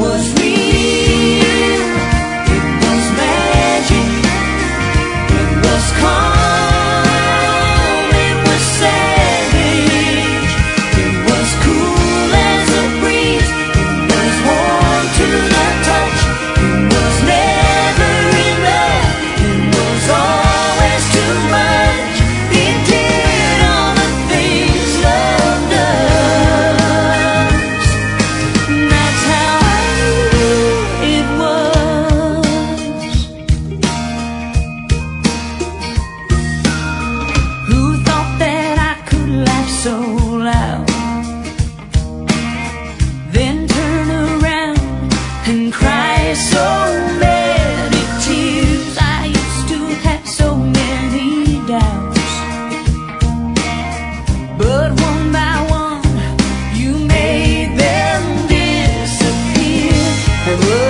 was real. It was magic. It was calm. It was savage. It was cool as a breeze. It was warm to the touch. It was never enough. It was always too much. It did all the things love does. And that's how I knew it was. Who thought that I could laugh so loud, then turn around and cry so many tears? I used to have so many doubts, but one by one you made them disappear. And